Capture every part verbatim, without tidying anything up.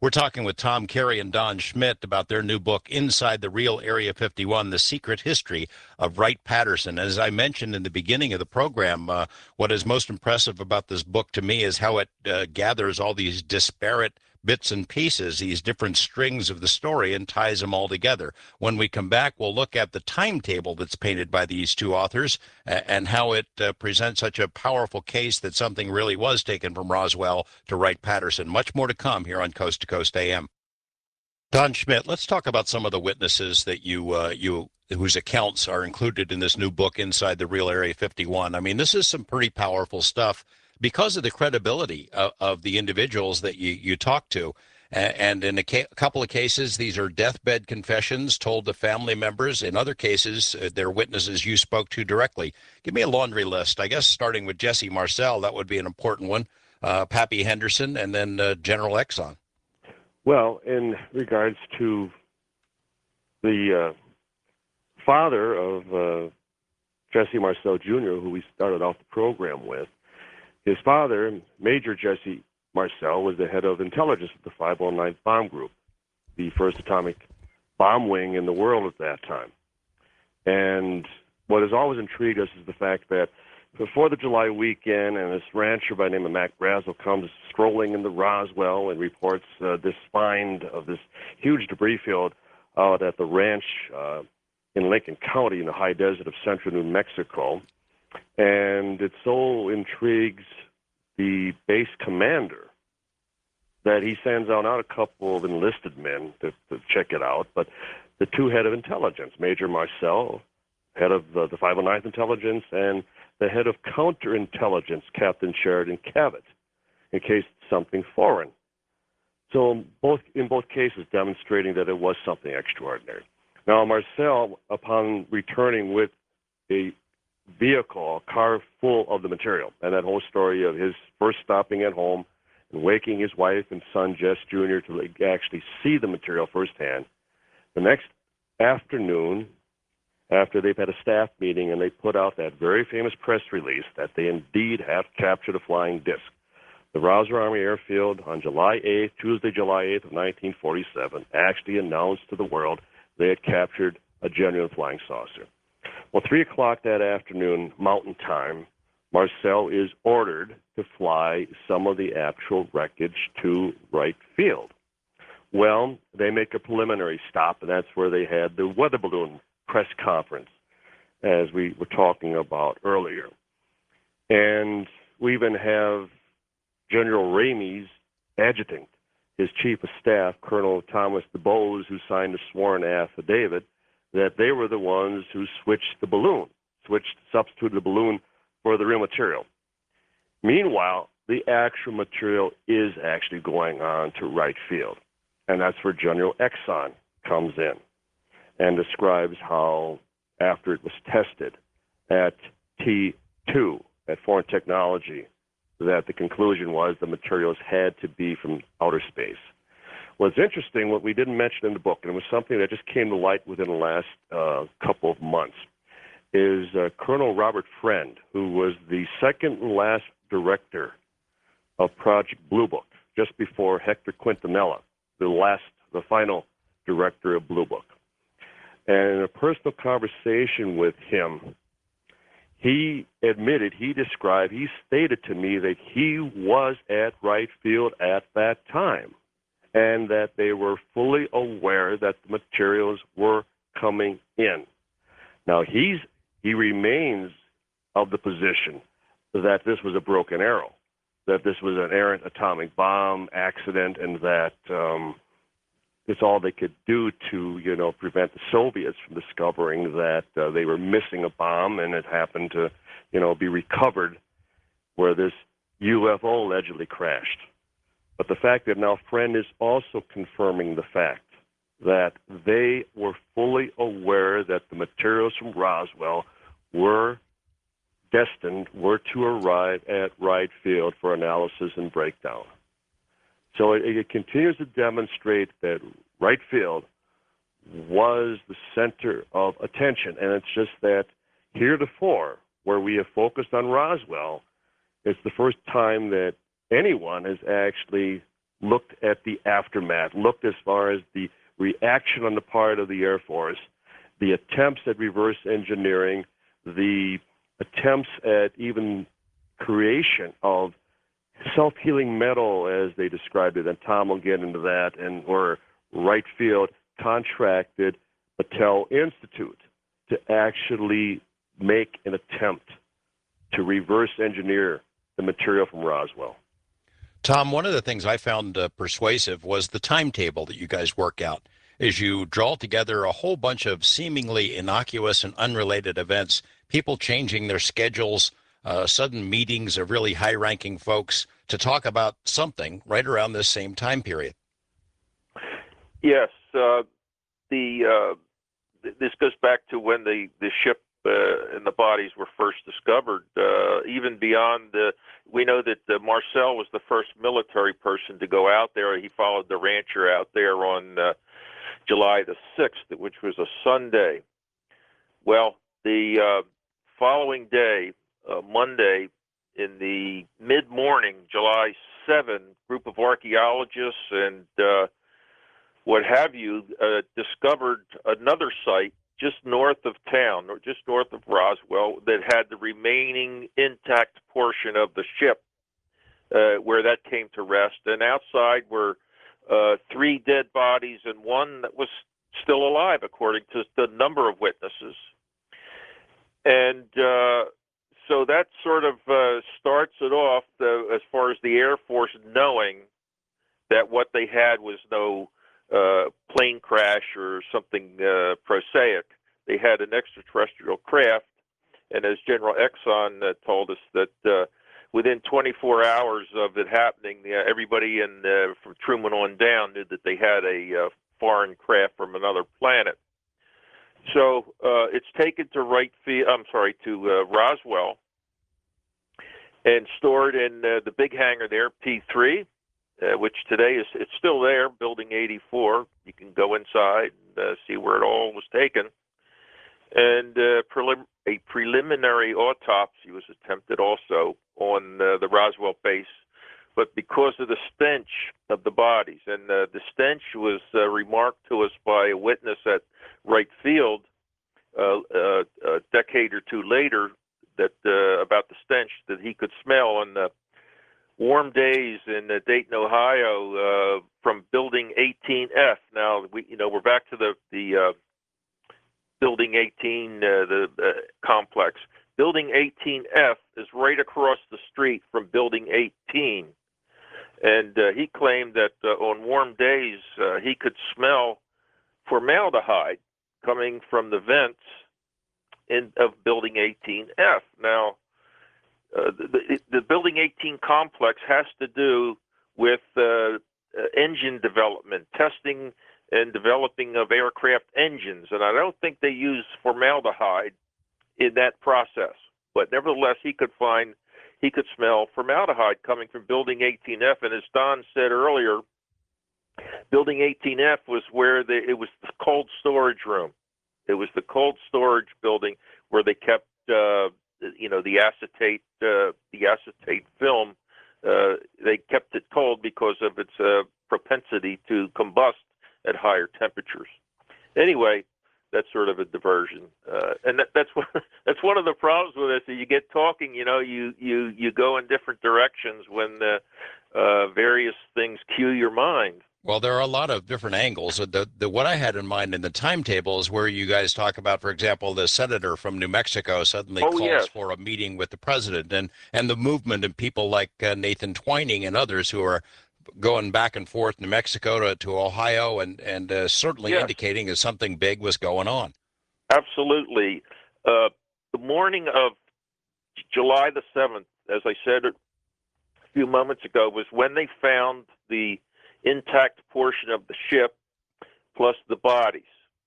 We're talking with Tom Carey and Don Schmidt about their new book, Inside the Real Area fifty-one, The Secret History of Wright-Patterson. As I mentioned in the beginning of the program, uh, what is most impressive about this book to me is how it uh, gathers all these disparate bits and pieces, these different strings of the story, and ties them all together. When we come back, we'll look at the timetable that's painted by these two authors uh, and how it uh, presents such a powerful case that something really was taken from Roswell to Wright-Patterson. Much more to come here on Coast to Coast A M. Don Schmidt, let's talk about some of the witnesses that you uh, you whose accounts are included in this new book, Inside the Real Area fifty-one. I mean, this is some pretty powerful stuff because of the credibility of, of the individuals that you, you talk to. And in a, ca- a couple of cases, these are deathbed confessions told to family members. In other cases, uh, they're witnesses you spoke to directly. Give me a laundry list. I guess starting with Jesse Marcel, that would be an important one. Uh, Pappy Henderson, and then uh, General Exxon. Well, in regards to the uh, father of uh, Jesse Marcel Junior, who we started off the program with, his father, Major Jesse Marcel, was the head of intelligence of the five oh ninth Bomb Group, the first atomic bomb wing in the world at that time. And what has always intrigued us is the fact that before the July weekend, and this rancher by the name of Mac Brazel comes strolling into Roswell and reports uh, this find of this huge debris field out at the ranch uh, in Lincoln County in the high desert of central New Mexico. And it so intrigues the base commander that he sends out not a couple of enlisted men to, to check it out, but the two head of intelligence, Major Marcel, head of the, the five oh ninth Intelligence, and the head of counterintelligence, Captain Sheridan Cavett, in case it's something foreign. So both in both cases demonstrating that it was something extraordinary. Now, Marcel, upon returning with a vehicle, a car full of the material, and that whole story of his first stopping at home and waking his wife and son, Jess Junior, to actually see the material firsthand. The next afternoon, after they've had a staff meeting and they put out that very famous press release that they indeed have captured a flying disc, the Roswell Army Airfield on July eighth, Tuesday, July eighth of nineteen forty-seven, actually announced to the world they had captured a genuine flying saucer. Well, three o'clock that afternoon, Mountain Time, Marcel is ordered to fly some of the actual wreckage to Wright Field. Well, they make a preliminary stop, and that's where they had the weather balloon press conference, as we were talking about earlier. And we even have General Ramey's adjutant, his chief of staff, Colonel Thomas DuBose, who signed a sworn affidavit that they were the ones who switched the balloon, switched, substituted the balloon for the real material. Meanwhile, the actual material is actually going on to Wright Field, and that's where General Exxon comes in and describes how, after it was tested at T two, at Foreign Technology, that the conclusion was the materials had to be from outer space. What's interesting, what we didn't mention in the book, and it was something that just came to light within the last uh, couple of months, is uh, Colonel Robert Friend, who was the second and last director of Project Blue Book, just before Hector Quintanilla, the last, the final director of Blue Book. And in a personal conversation with him, he admitted, he described, he stated to me that he was at Wright Field at that time, and that they were fully aware that the materials were coming in. Now, he's he remains of the position that this was a broken arrow, that this was an errant atomic bomb accident, and that um, it's all they could do to, you know, prevent the Soviets from discovering that uh, they were missing a bomb, and it happened to, you know, be recovered where this U F O allegedly crashed. But the fact that now Friend is also confirming the fact that they were fully aware that the materials from Roswell were destined, were to arrive at Wright Field for analysis and breakdown. So it, it continues to demonstrate that Wright Field was the center of attention, and it's just that heretofore, where we have focused on Roswell, it's the first time that anyone has actually looked at the aftermath, looked as far as the reaction on the part of the Air Force, the attempts at reverse engineering, the attempts at even creation of self-healing metal, as they described it, and Tom will get into that, and or Wright Field contracted Battelle Institute to actually make an attempt to reverse engineer the material from Roswell. Tom, one of the things I found uh, persuasive was the timetable that you guys work out. As you draw together a whole bunch of seemingly innocuous and unrelated events, people changing their schedules, uh, sudden meetings of really high-ranking folks to talk about something right around this same time period. Yes, uh, the uh, th- this goes back to when the the ship uh, and the bodies were first discovered. Uh, even beyond the, we know that uh, Marcel was the first military person to go out there. He followed the rancher out there on uh, July the sixth, which was a Sunday. Well, the uh, following day, uh, Monday, in the mid-morning, July seventh, group of archaeologists and uh, what have you uh, discovered another site just north of town, or just north of Roswell, that had the remaining intact portion of the ship uh, where that came to rest. And outside were uh, three dead bodies and one that was still alive, according to the number of witnesses. And uh, so that sort of uh, starts it off uh, as far as the Air Force knowing that what they had was no uh, plane crash or something uh, prosaic. They had an extraterrestrial craft, and as General Exxon uh, told us, that uh, within twenty-four hours of it happening, uh, everybody in uh, from Truman on down knew that they had a uh, foreign craft from another planet. So uh, it's taken to Wright Field, I'm sorry, to uh, Roswell, and stored in uh, the big hangar there, P three, uh, which today is it's still there, Building eighty-four. You can go inside and uh, see where it all was taken. And uh, prelim- a preliminary autopsy was attempted also on uh, the Roswell base, but because of the stench of the bodies, and uh, the stench was uh, remarked to us by a witness at Wright Field uh, uh, a decade or two later, that uh, about the stench that he could smell on the warm days in uh, Dayton, Ohio, uh, from Building eighteen F. Now we, you know, we're back to the the uh, Building eighteen, uh, the uh, complex. Building eighteen F is right across the street from Building eighteen. And uh, he claimed that uh, on warm days uh, he could smell formaldehyde coming from the vents in, of Building eighteen F. Now, uh, the, the Building eighteen complex has to do with uh, uh, engine development, testing and developing of aircraft engines, and I don't think they use formaldehyde in that process. But nevertheless, he could find, he could smell formaldehyde coming from Building eighteen F, and as Don said earlier, Building eighteen F was where the, it was the cold storage room. It was the cold storage building where they kept, uh, you know, the acetate, uh, the acetate film. Uh, they kept it cold because of its uh, propensity to combust at higher temperatures. Anyway, that's sort of a diversion, uh, and that, that's one, that's one of the problems with this. You get talking, you know, you you you go in different directions when the uh, various things cue your mind. Well, there are a lot of different angles. The, the what I had in mind in the timetable is where you guys talk about, for example, the senator from New Mexico suddenly Oh, calls yes. for a meeting with the president, and and the movement and people like uh, Nathan Twining and others who are going back and forth New Mexico to, to Ohio, and and uh, certainly Yes. indicating that something big was going on. Absolutely. Uh, the morning of July the seventh, as I said a few moments ago, was when they found the intact portion of the ship plus the bodies.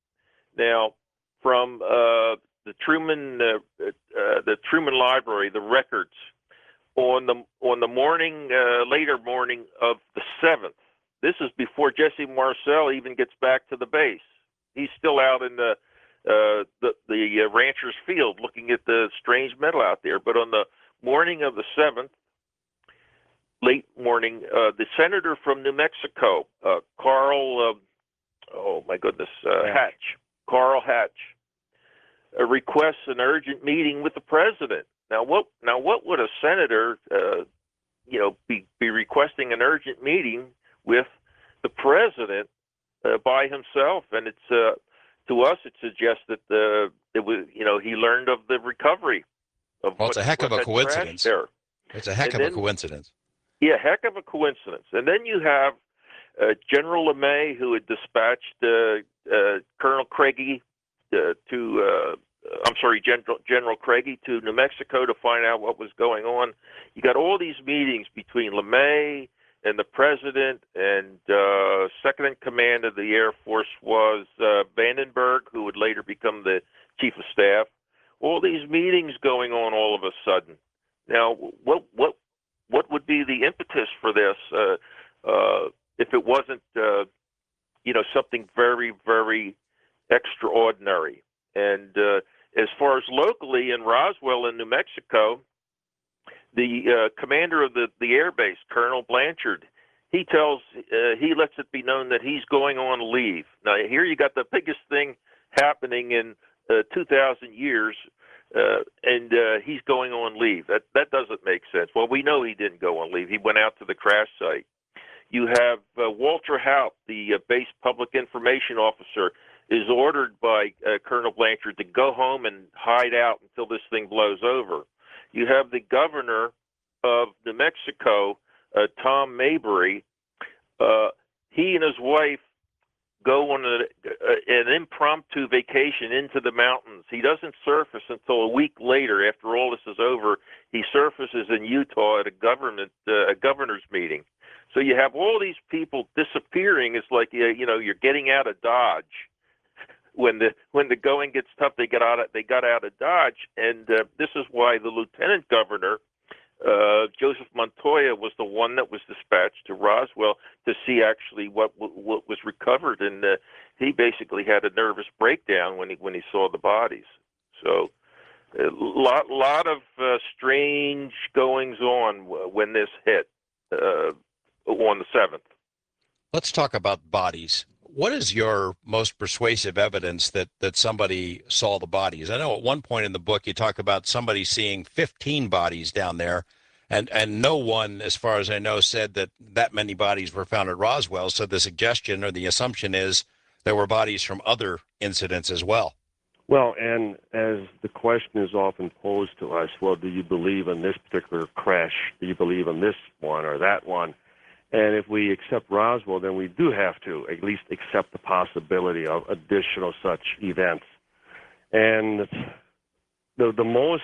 Now, from uh, the Truman, uh, uh, the Truman Library, the records on the on the morning, uh, later morning of the seventh. This is before Jesse Marcel even gets back to the base. He's still out in the uh, the, the uh, rancher's field looking at the strange metal out there. But on the morning of the seventh, late morning, uh, the senator from New Mexico, uh, Carl, uh, oh my goodness, uh, Hatch, Carl Hatch, uh, requests an urgent meeting with the president. Now, what? Now, what would a senator, uh, you know, be be requesting an urgent meeting with the president uh, by himself? And it's uh, to us, it suggests that uh, it was, you know, he learned of the recovery of Well, what, it's a heck of what a had coincidence. crashed there. It's a heck And of a then- coincidence. Yeah, heck of a coincidence. And then you have uh, General LeMay, who had dispatched uh, uh, Colonel Craigie uh, to, uh, I'm sorry, General, General Craigie to New Mexico to find out what was going on. You got all these meetings between LeMay and the president, and uh, second in command of the Air Force was uh, Vandenberg, who would later become the chief of staff. All these meetings going on all of a sudden. Now, what what what would be the impetus for this uh, uh, if it wasn't, uh, you know, something very, very extraordinary? And uh, as far as locally in Roswell in New Mexico, the uh, commander of the, the air base, Colonel Blanchard, he tells, uh, he lets it be known that he's going on leave. Now, here you got the biggest thing happening in uh, two thousand years, uh, and uh, he's going on leave. That that doesn't make sense. Well, we know he didn't go on leave. He went out to the crash site. You have uh, Walter Haupt, the uh, base public information officer, is ordered by uh, Colonel Blanchard to go home and hide out until this thing blows over. You have the governor of New Mexico, uh, Tom Mayberry. Uh, he and his wife go on a, a, an impromptu vacation into the mountains. He doesn't surface until a week later. After all this is over, he surfaces in Utah at a government uh, a governor's meeting. So you have all these people disappearing. It's like you, you know you're getting out of Dodge. When the when the going gets tough, they get out of, they got out of Dodge, and uh, this is why the lieutenant governor, uh, Joseph Montoya, was the one that was dispatched to Roswell to see actually what what was recovered, and uh, he basically had a nervous breakdown when he when he saw the bodies. So, a lot lot of uh, strange goings on when this hit uh, on the seventh. Let's talk about bodies. What is your most persuasive evidence that, that somebody saw the bodies? I know at one point in the book you talk about somebody seeing fifteen bodies down there, and, and no one, as far as I know, said that that many bodies were found at Roswell. So the suggestion or the assumption is there were bodies from other incidents as well. Well, and as the question is often posed to us, well, do you believe in this particular crash? Do you believe in this one or that one? And if we accept Roswell, then we do have to at least accept the possibility of additional such events. And the the most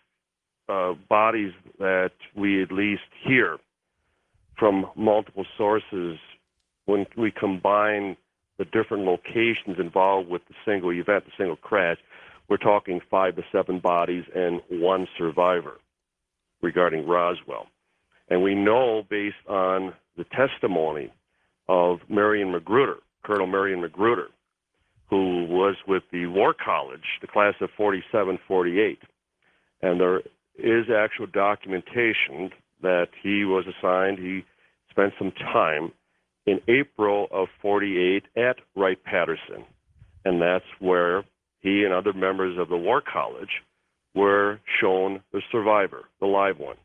uh, bodies that we at least hear from multiple sources, when we combine the different locations involved with the single event, the single crash, we're talking five to seven bodies and one survivor regarding Roswell. And we know based on the testimony of Marion Magruder, Colonel Marion Magruder, who was with the War College, the class of forty-seven forty-eight. And there is actual documentation that he was assigned, he spent some time in April of forty-eight at Wright-Patterson. And that's where he and other members of the War College were shown the survivor, the live one.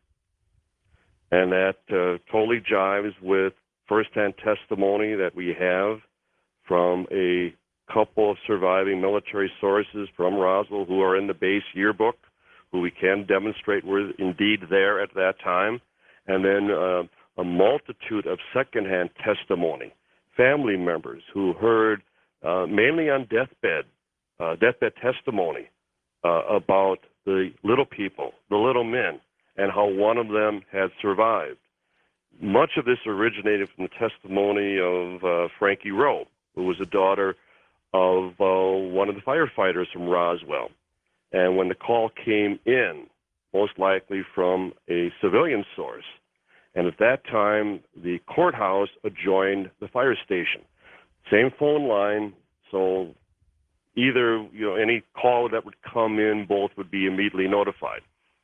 And that uh, totally jives with firsthand testimony that we have from a couple of surviving military sources from Roswell who are in the base yearbook, who we can demonstrate were indeed there at that time. And then uh, a multitude of secondhand testimony, family members who heard uh, mainly on deathbed, uh, deathbed testimony uh, about the little people, the little men, and how one of them had survived. Much of this originated from the testimony of uh, Frankie Rowe, who was a daughter of uh, one of the firefighters from Roswell. And when the call came in, most likely from a civilian source, and at that time, the courthouse adjoined the fire station. Same phone line, so either, you know, any call that would come in, both would be immediately notified.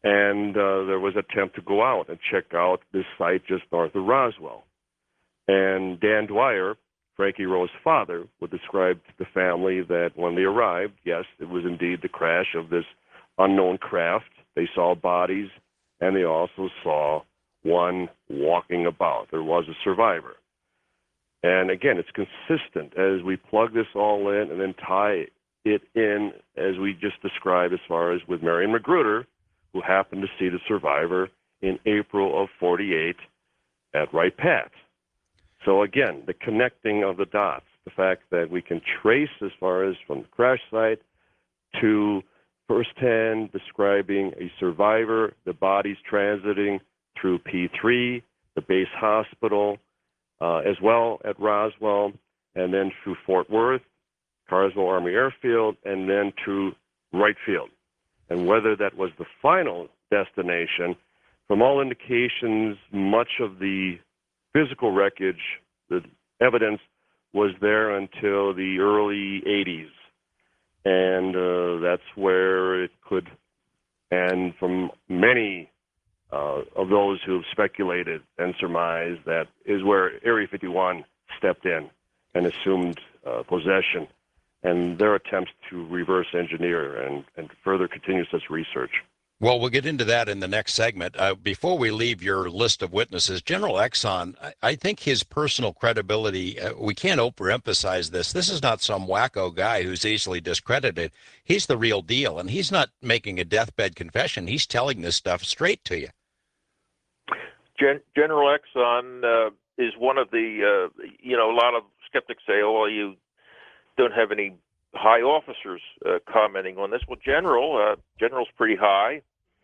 and uh, there was an attempt to go out and check out this site just north of Roswell. And Dan Dwyer, Frankie Rowe's father, would describe to the family that when they arrived, yes, it was indeed the crash of this unknown craft. They saw bodies, and they also saw one walking about. There was a survivor. And again, it's consistent as we plug this all in and then tie it in, as we just described, as far as with Marion Magruder, who happened to see the survivor in April of forty-eight at Wright Pat. So again, the connecting of the dots, the fact that we can trace as far as from the crash site to firsthand describing a survivor, the bodies transiting through P three, the base hospital, uh, as well at Roswell, and then through Fort Worth, Carswell Army Airfield, and then to Wright Field. And whether that was the final destination, from all indications, much of the physical wreckage, the evidence was there until the early eighties. And uh, that's where it could, and from many uh, of those who have speculated and surmised, that is where Area fifty-one stepped in and assumed uh, possession, and their attempts to reverse engineer and, and further continue such research. Well, we'll get into that in the next segment. Uh, before we leave your list of witnesses, General Exon, I, I think his personal credibility, uh, we can't overemphasize this. This is not some wacko guy who's easily discredited. He's the real deal, and he's not making a deathbed confession. He's telling this stuff straight to you. Gen- General Exon uh, is one of the, uh, you know, a lot of skeptics say, oh, well, you don't have any high officers uh, commenting on this. Well, General, uh, General's pretty high.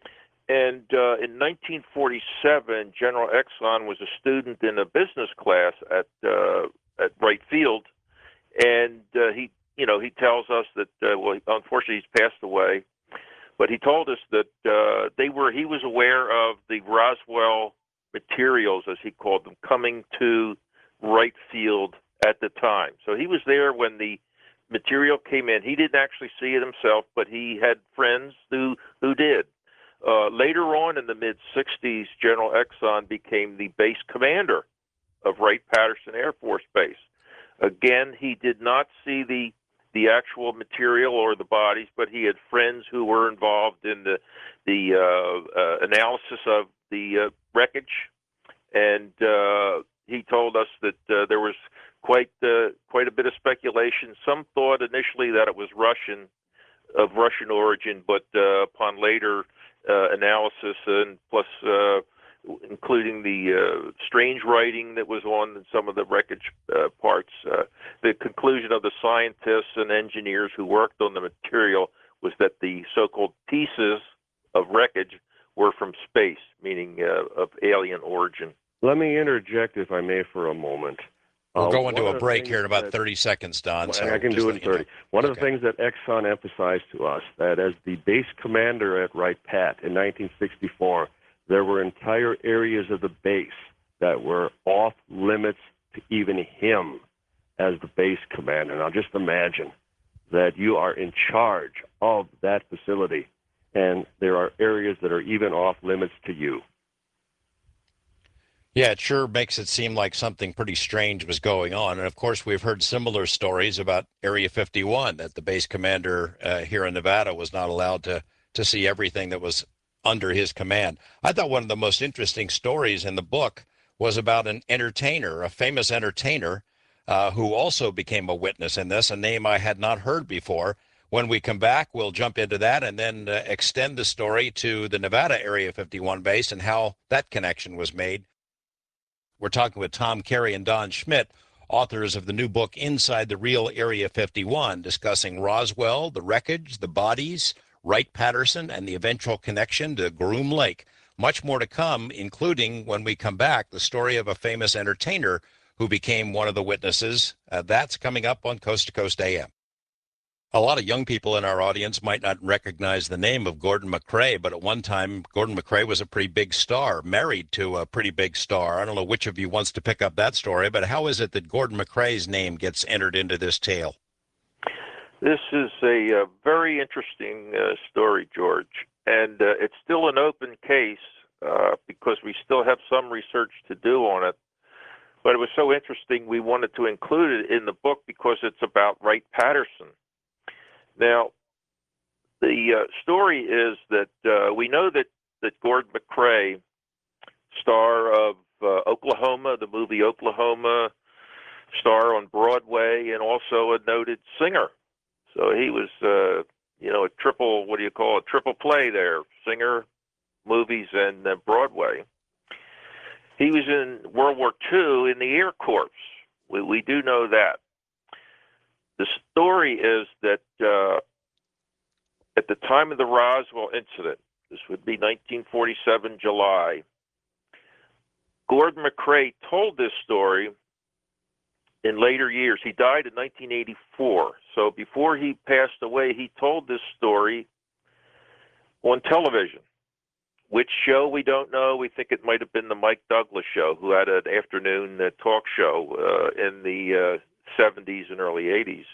And uh, in nineteen forty-seven, General Exon was a student in a business class at uh, at Wright Field, and uh, he, you know, he tells us that uh, well, unfortunately, he's passed away, but he told us that uh, they were he was aware of the Roswell materials, as he called them, coming to Wright Field at the time. So he was there when the material came in. He didn't actually see it himself, but he had friends who who did. Uh, later on in the mid-sixties, General Exon became the base commander of Wright-Patterson Air Force Base. Again, he did not see the the actual material or the bodies, but he had friends who were involved in the the uh, uh, analysis of the uh, wreckage, and uh, he told us that uh, there was quite uh, quite a bit of speculation. Some thought initially that it was Russian, of Russian origin, but uh, upon later uh, analysis and plus uh, including the uh, strange writing that was on some of the wreckage uh, parts, uh, the conclusion of the scientists and engineers who worked on the material was that the so-called pieces of wreckage were from space, meaning uh, of alien origin. Let me interject, if I may, for a moment. We're Uh, going to one a of the break things here in about that- thirty seconds, Don. Well, So I can just do it in let you know. thirty. One of Okay. the things that Exxon emphasized to us, that as the base commander at Wright Pat in nineteen sixty-four, there were entire areas of the base that were off limits to even him as the base commander. Now just imagine that you are in charge of that facility, and there are areas that are even off limits to you. Yeah, it sure makes it seem like something pretty strange was going on. And of course, we've heard similar stories about Area fifty-one, that the base commander uh, here in Nevada was not allowed to, to see everything that was under his command. I thought one of the most interesting stories in the book was about an entertainer, a famous entertainer, uh, who also became a witness in this, a name I had not heard before. When we come back, we'll jump into that and then uh, extend the story to the Nevada Area fifty-one base and how that connection was made. We're talking with Tom Carey and Don Schmitt, authors of the new book, Inside the Real Area fifty-one, discussing Roswell, the wreckage, the bodies, Wright-Patterson, and the eventual connection to Groom Lake. Much more to come, including, when we come back, the story of a famous entertainer who became one of the witnesses. Uh, that's coming up on Coast to Coast A M. A lot of young people in our audience might not recognize the name of Gordon MacRae, but at one time, Gordon MacRae was a pretty big star, married to a pretty big star. I don't know which of you wants to pick up that story, but how is it that Gordon MacRae's name gets entered into this tale? This is a, uh very interesting uh, story, George. and uh, it's still an open case uh, because we still have some research to do on it. But it was so interesting, we wanted to include it in the book because it's about Wright-Patterson. Now, the uh, story is that uh, we know that, that Gordon MacRae, star of uh, Oklahoma, the movie Oklahoma, star on Broadway, and also a noted singer. So he was, uh, you know, a triple, what do you call it, triple play there, singer, movies, and uh, Broadway. He was in World War Two in the Air Corps. We, we do know that. The story is that uh, at the time of the Roswell incident, this would be nineteen forty-seven, July, Gordon MacRae told this story in later years. He died in nineteen eighty-four. So before he passed away, he told this story on television. Which show, we don't know. We think it might have been the Mike Douglas show, who had an afternoon uh, talk show uh, in the uh, seventies and early eighties.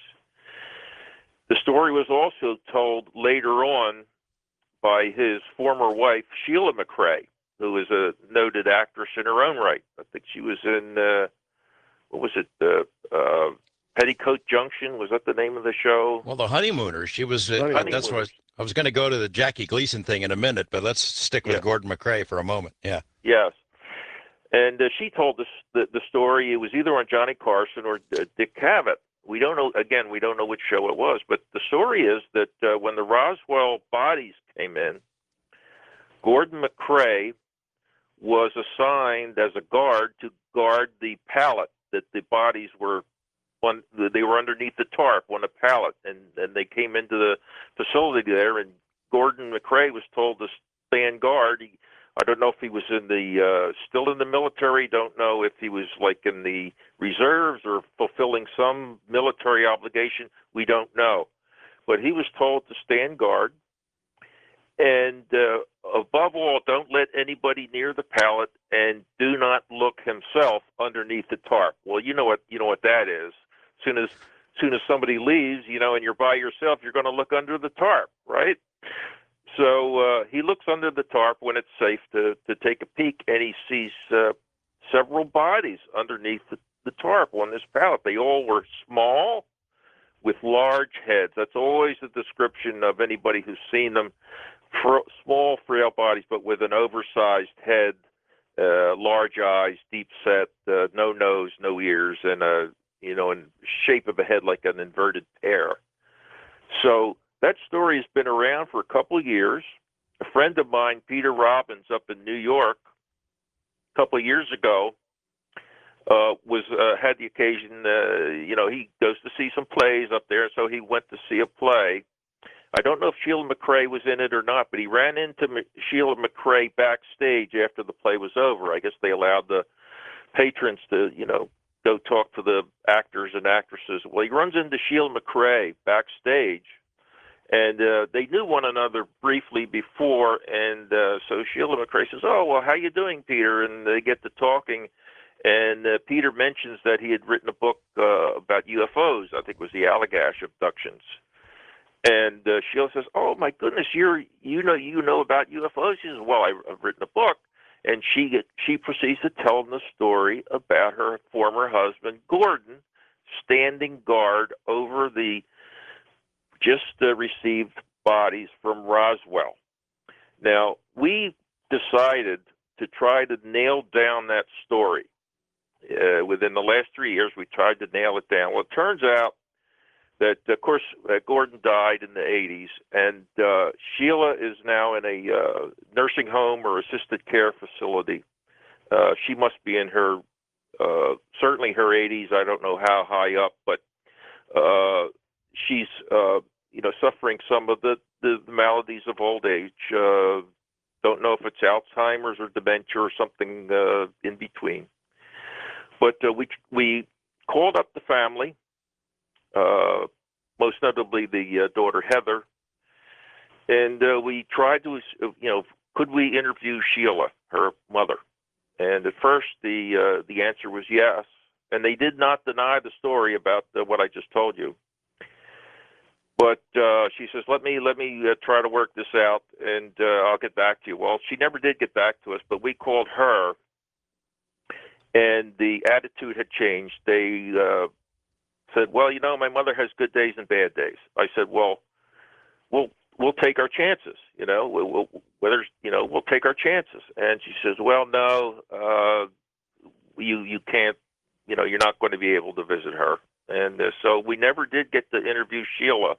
The story was also told later on by his former wife, Sheila MacRae, who is a noted actress in her own right. I think she was in, uh, what was it, uh, uh, Petticoat Junction? Was that the name of the show? Well, the Honeymooners. She was. Uh, Honeymooners. that's what I was, I was going to go to the Jackie Gleason thing in a minute, but let's stick with Yeah. Gordon MacRae for a moment. Yeah. Yes. And uh, she told us the, the story. It was either on Johnny Carson or uh, Dick Cavett. We don't know, again, we don't know which show it was, but the story is that uh, when the Roswell bodies came in, Gordon MacRae was assigned as a guard to guard the pallet that the bodies were on. They were underneath the tarp on a pallet, and, and they came into the facility there, and Gordon MacRae was told to stand guard. He, I don't know if he was in the uh, still in the military. Don't know if he was like in the reserves or fulfilling some military obligation. We don't know, but he was told to stand guard. And uh, above all, don't let anybody near the pallet, and do not look himself underneath the tarp. Well, you know what you know what that is. As soon as, as soon as somebody leaves, you know, and you're by yourself, you're going to look under the tarp, right? So uh, he looks under the tarp when it's safe to, to take a peek, and he sees uh, several bodies underneath the, the tarp on this pallet. They all were small with large heads. That's always the description of anybody who's seen them. Fr- small, frail bodies, but with an oversized head, uh, large eyes, deep set, uh, no nose, no ears, and a, you know, in shape of a head like an inverted pear. So that story has been around for a couple of years. A friend of mine, Peter Robbins, up in New York, a couple of years ago, uh, was uh, had the occasion. Uh, you know, he goes to see some plays up there, so he went to see a play. I don't know if Sheila MacRae was in it or not, but he ran into M- Sheila MacRae backstage after the play was over. I guess they allowed the patrons to, you know, go talk to the actors and actresses. Well, he runs into Sheila MacRae backstage, and uh, they knew one another briefly before, and uh, so Sheila MacRae says, "Oh, well, how you doing, Peter?" And they get to talking, and uh, Peter mentions that he had written a book uh, about U F Os. I think it was the Allagash abductions. And uh, Sheila says, "Oh my goodness, you're you know you know about U F Os." She says, "Well, I've written a book," and she get, she proceeds to tell them the story about her former husband Gordon standing guard over the just uh, received bodies from Roswell. Now we decided to try to nail down that story. Uh, within the last three years, we tried to nail it down. Well, it turns out that, of course, uh, Gordon died in the eighties, and uh, Sheila is now in a uh, nursing home or assisted care facility. Uh, she must be in her, uh, certainly her eighties. I don't know how high up, but uh, she's, uh, you know, suffering some of the, the maladies of old age. Uh, don't know if it's Alzheimer's or dementia or something uh, in between. But uh, we we called up the family. Uh, most notably the uh, daughter Heather, and uh, we tried to, you know, could we interview Sheila, her mother? And at first, the uh, the answer was yes, and they did not deny the story about uh, what I just told you. But uh, she says, "Let me let me uh, try to work this out, and uh, I'll get back to you." Well, she never did get back to us, but we called her, and the attitude had changed. They uh, said, "Well, you know, my mother has good days and bad days." I said, "Well, we'll we'll take our chances. You know, we'll, we'll whether you know we'll take our chances." And she says, "Well, no, uh, you you can't. You know, you're not going to be able to visit her." And uh, so we never did get to interview Sheila.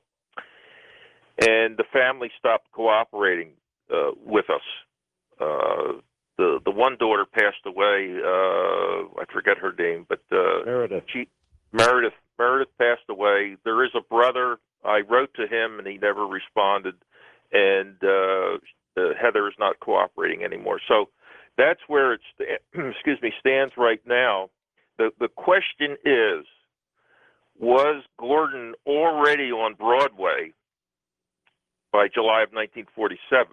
And the family stopped cooperating uh, with us. Uh, the the one daughter passed away. Uh, I forget her name, but uh, Meredith. She Meredith Meredith passed away. There is a brother. I wrote to him, and he never responded. And uh, uh, Heather is not cooperating anymore. So that's where it sta- excuse me stands right now. The the question is, was Gordon already on Broadway by July of nineteen forty-seven?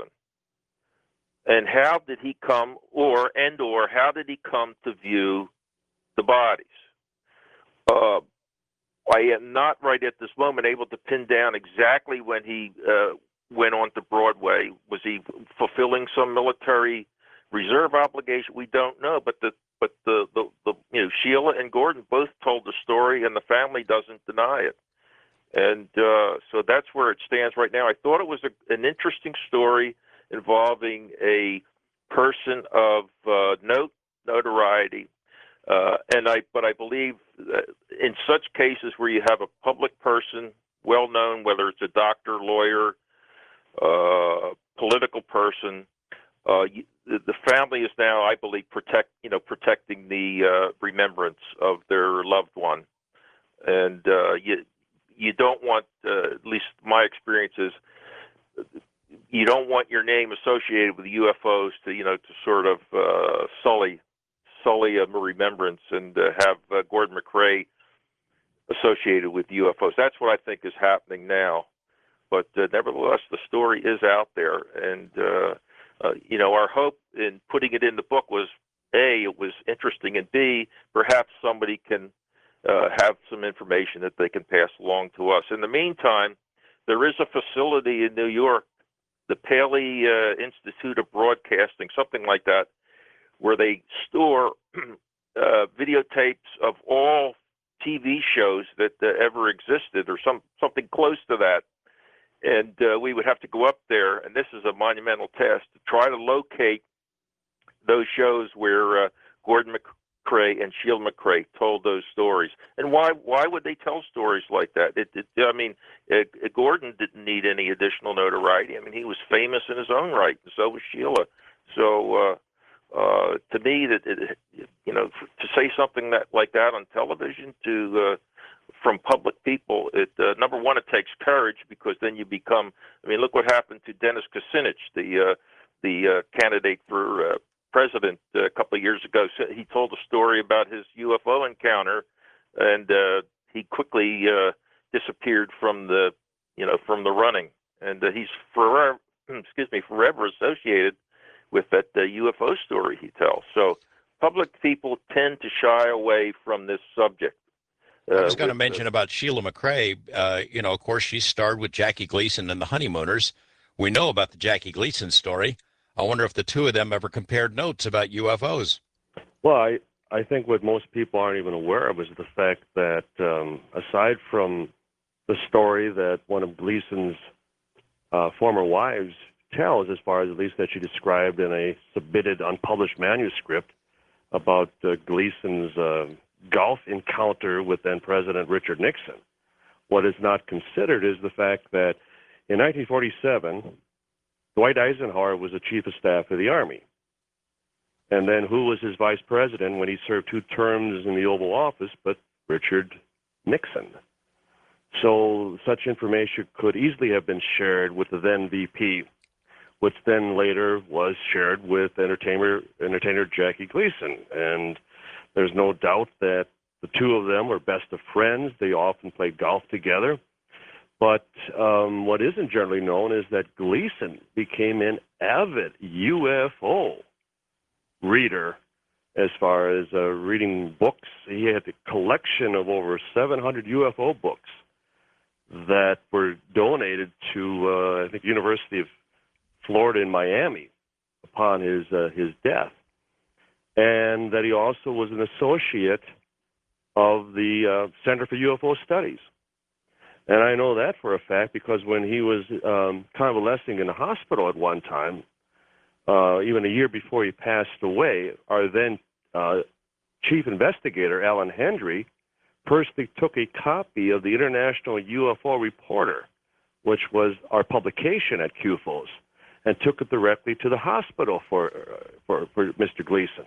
And how did he come, or and or how did he come to view the bodies? Uh, I am not right at this moment able to pin down exactly when he uh, went on to Broadway. Was he fulfilling some military reserve obligation? We don't know, but the but the, the, the you know Sheila and Gordon both told the story, and the family doesn't deny it. And uh, so that's where it stands right now. I thought it was a, an interesting story involving a person of uh, note, notoriety, uh, and I. But I believe that in such cases where you have a public person, well known, whether it's a doctor, lawyer, uh, political person, uh, you, the, the family is now, I believe, protect you know protecting the uh, remembrance of their loved one, and uh, you. You don't want, uh, at least my experience is, you don't want your name associated with U F Os to, you know, to sort of uh, sully, sully a remembrance and uh, have uh, Gordon McCrae associated with U F Os. That's what I think is happening now. But uh, nevertheless, the story is out there, and uh, uh, you know, our hope in putting it in the book was A, it was interesting, and B, perhaps somebody can Uh, have some information that they can pass along to us. In the meantime, there is a facility in New York, the Paley uh, Institute of Broadcasting, something like that, where they store uh, videotapes of all T V shows that uh, ever existed, or some something close to that. And uh, we would have to go up there, and this is a monumental task, to try to locate those shows where uh, Gordon McCrae McCrae and Sheila McCrae told those stories. And why why would they tell stories like that? It, it, I mean, it, it, Gordon didn't need any additional notoriety. I mean, he was famous in his own right, and so was Sheila. So uh, uh, to me, that it, you know, to say something that like that on television to uh, from public people, it uh, number one, it takes courage, because then you become. I mean, look what happened to Dennis Kucinich, the uh, the uh, candidate for Uh, president uh, a couple of years ago. He told a story about his U F O encounter, and uh, he quickly uh, disappeared from the, you know, from the running. And uh, he's forever, excuse me, forever associated with that uh, U F O story he tells. So public people tend to shy away from this subject. Uh, I was going to with, mention uh, about Sheila McCrae. Uh, you know, of course, she starred with Jackie Gleason in The Honeymooners. We know about the Jackie Gleason story. I wonder if the two of them ever compared notes about U F Os. Well, I, I think what most people aren't even aware of is the fact that um, aside from the story that one of Gleason's uh, former wives tells, as far as at least that she described in a submitted unpublished manuscript about uh, Gleason's uh, golf encounter with then President Richard Nixon, what is not considered is the fact that in nineteen forty-seven, Dwight Eisenhower was the chief of staff of the Army. And then who was his vice president when he served two terms in the Oval Office but Richard Nixon? So such information could easily have been shared with the then V P, which then later was shared with entertainer, entertainer Jackie Gleason. And there's no doubt that the two of them were best of friends. They often played golf together. But um, what isn't generally known is that Gleason became an avid U F O reader as far as uh, reading books. He had a collection of over seven hundred U F O books. that were donated to, uh, I think, University of Florida in Miami upon his uh, his death, and that he also was an associate of the uh, Center for U F O Studies. And I know that for a fact because when he was um, convalescing in the hospital at one time, uh, even a year before he passed away, our then uh, chief investigator, Alan Hendry, personally took a copy of the International U F O Reporter, which was our publication at Q F O S, and took it directly to the hospital for, uh, for, for Mister Gleason.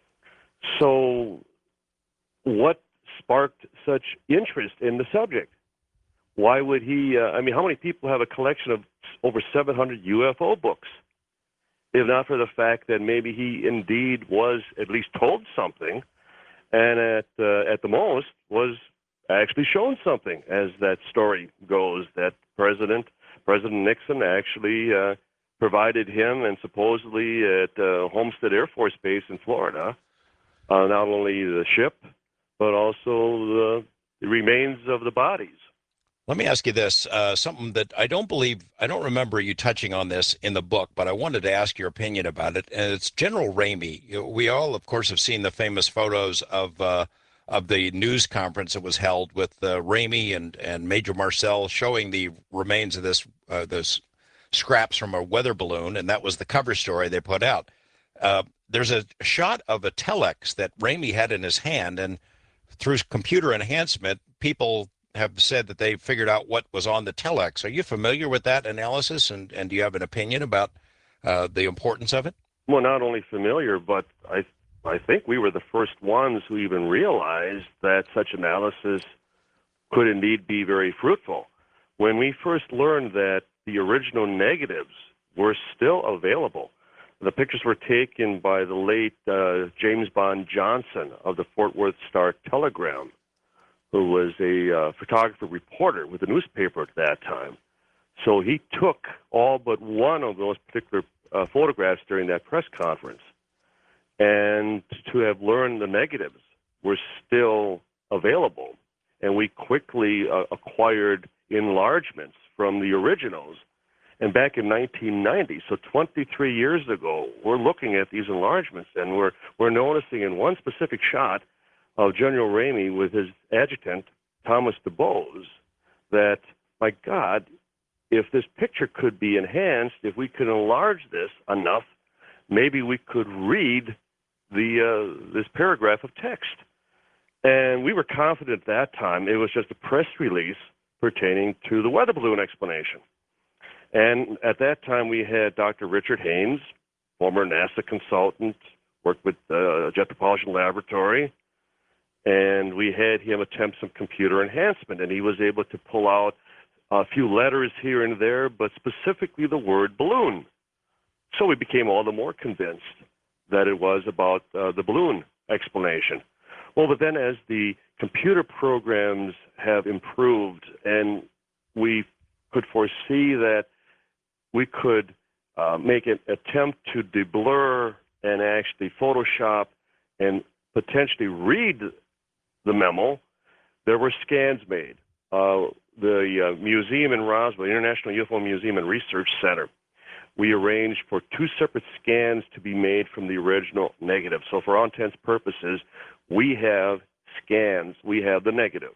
So what sparked such interest in the subject? Why would he, uh, I mean, how many people have a collection of over seven hundred U F O books? If not for the fact that maybe he indeed was at least told something, and at uh, at the most was actually shown something, as that story goes, that President President Nixon actually uh, provided him and supposedly at uh, Homestead Air Force Base in Florida, uh, not only the ship, but also the, the remains of the bodies. Let me ask you this, uh, something that I don't believe, I don't remember you touching on this in the book, but I wanted to ask your opinion about it. And it's General Ramey. We all, of course, have seen the famous photos of uh, of the news conference that was held with uh, Ramey and, and Major Marcel showing the remains of this, uh, this scraps from a weather balloon, and that was the cover story they put out. Uh, there's a shot of a telex that Ramey had in his hand, and through computer enhancement, people have said that they figured out what was on the telex. Are you familiar with that analysis, and, and do you have an opinion about uh, the importance of it? Well, not only familiar, but I I think we were the first ones who even realized that such analysis could indeed be very fruitful. When we first learned that the original negatives were still available, the pictures were taken by the late uh, James Bond Johnson of the Fort Worth Star-Telegram, who was a uh, photographer reporter with the newspaper at that time. So he took all but one of those particular uh, photographs during that press conference. And to have learned the negatives were still available, and we quickly uh, acquired enlargements from the originals. And back in nineteen ninety, so twenty-three years ago, we're looking at these enlargements, and we're, we're noticing in one specific shot of General Ramey with his adjutant, Thomas DuBose, that, my God, if this picture could be enhanced, if we could enlarge this enough, maybe we could read the uh, this paragraph of text. And we were confident at that time it was just a press release pertaining to the weather balloon explanation. And at that time, we had Doctor Richard Haynes, former NASA consultant, worked with the uh, Jet Propulsion Laboratory, and we had him attempt some computer enhancement, and he was able to pull out a few letters here and there, but specifically the word balloon. So we became all the more convinced that it was about uh, the balloon explanation. Well, but then as the computer programs have improved and we could foresee that we could uh, make an attempt to deblur and actually Photoshop and potentially read the memo, there were scans made. Uh, the uh, museum in Roswell, International U F O Museum and Research Center, we arranged for two separate scans to be made from the original negative. So for all intents and purposes, we have scans, we have the negative.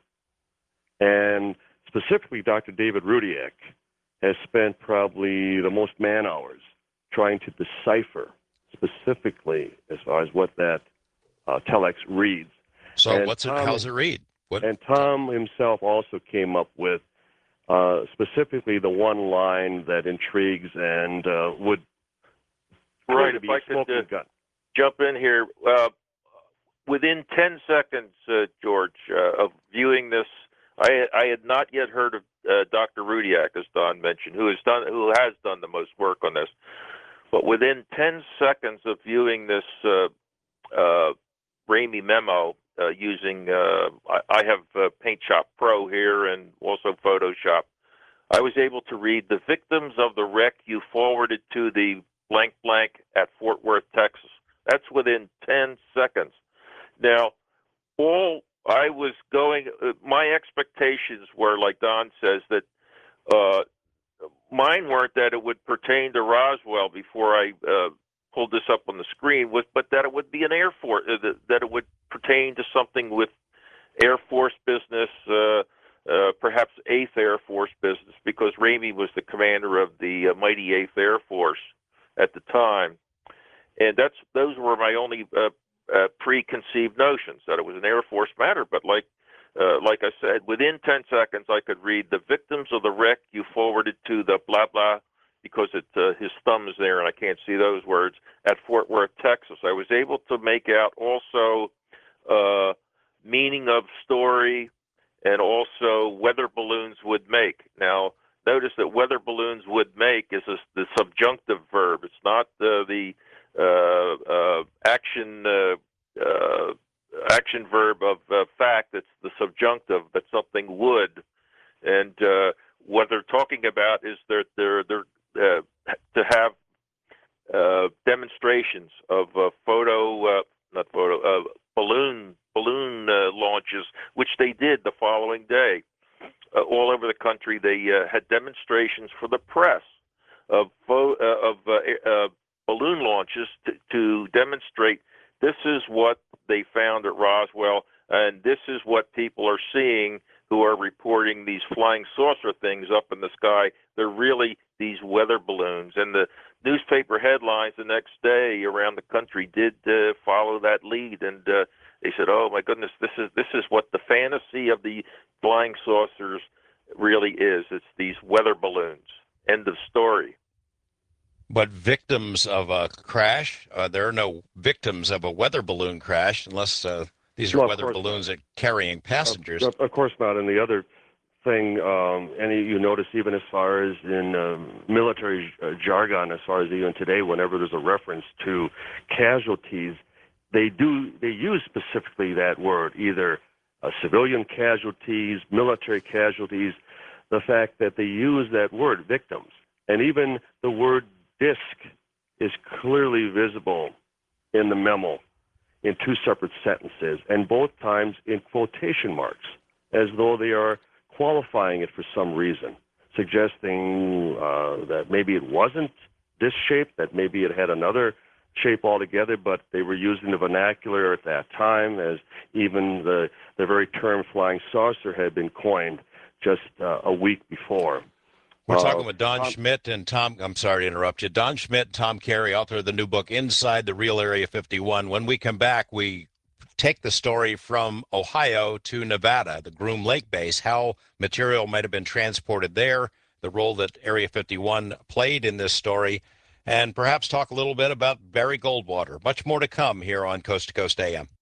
And specifically, Doctor David Rudiak has spent probably the most man hours trying to decipher specifically as far as what that uh, telex reads. So and what's Tom, it, how's it read? What? And Tom himself also came up with uh, specifically the one line that intrigues and uh, would right, to if be I a smoking could uh, gun. jump in here. Uh, within ten seconds, uh, George, uh, of viewing this, I, I had not yet heard of uh, Doctor Rudiak, as Don mentioned, who has done who has done the most work on this. But within ten seconds of viewing this uh, uh, Ramey memo uh, using, uh, I, I have uh, PaintShop Pro here and also Photoshop, I was able to read the victims of the wreck you forwarded to the blank blank at Fort Worth, Texas. That's within ten seconds. Now, all I was going. Uh, my expectations were, like Don says, that uh, mine weren't that it would pertain to Roswell before I uh, pulled this up on the screen, with, but that it would be an Air Force, uh, that, that it would pertain to something with Air Force business, uh, uh, perhaps eighth Air Force business, because Ramey was the commander of the uh, mighty eighth Air Force at the time, and that's those were my only uh, uh, preconceived notions, that it was an Air Force matter. But like uh, like I said, within ten seconds, I could read the victims of the wreck you forwarded to the blah blah, because it uh, his thumb is there and I can't see those words, at Fort Worth, Texas. I was able to make out also uh, meaning of story, and also weather balloons would make. Now, notice that weather balloons would make is a, the subjunctive verb. It's not uh, the uh, uh, action uh, uh, action verb of uh, fact. It's the subjunctive, that something would. And uh, what they're talking about is they're they're they're uh, to have uh, demonstrations of uh, photo, uh, not photo, uh, balloon balloon uh, launches, which they did the following day. Uh, all over the country, they uh, had demonstrations for the press of fo- uh, of uh, uh, balloon launches to, to demonstrate this is what they found at Roswell, and this is what people are seeing who are reporting these flying saucer things up in the sky. They're really these weather balloons. And the newspaper headlines the next day around the country did uh, follow that lead, and uh, they said, "Oh my goodness, this is this is what the fantasy of the flying saucers really is. It's these weather balloons." End of story. But victims of a crash, uh, there are no victims of a weather balloon crash unless uh, these are No, of weather course balloons that carrying passengers. Of, of course not. And the other thing, um, and you notice even as far as in um, military uh, jargon, as far as even today, whenever there's a reference to casualties, they do they use specifically that word, either uh, civilian casualties, military casualties. The fact that they use that word, victims, and even the word disc is clearly visible in the memo in two separate sentences, and both times in quotation marks, as though they are qualifying it for some reason, suggesting uh, that maybe it wasn't this shape, that maybe it had another shape altogether, but they were using the vernacular at that time, as even the, the very term flying saucer had been coined just uh, a week before. We're Uh, talking with Don Tom- Schmitt and Tom, I'm sorry to interrupt you, Don Schmitt and Tom Carey, author of the new book, Inside the Real Area fifty-one. When we come back, we take the story from Ohio to Nevada, the Groom Lake base, how material might have been transported there, the role that Area fifty-one played in this story, and perhaps talk a little bit about Barry Goldwater. Much more to come here on Coast to Coast A M.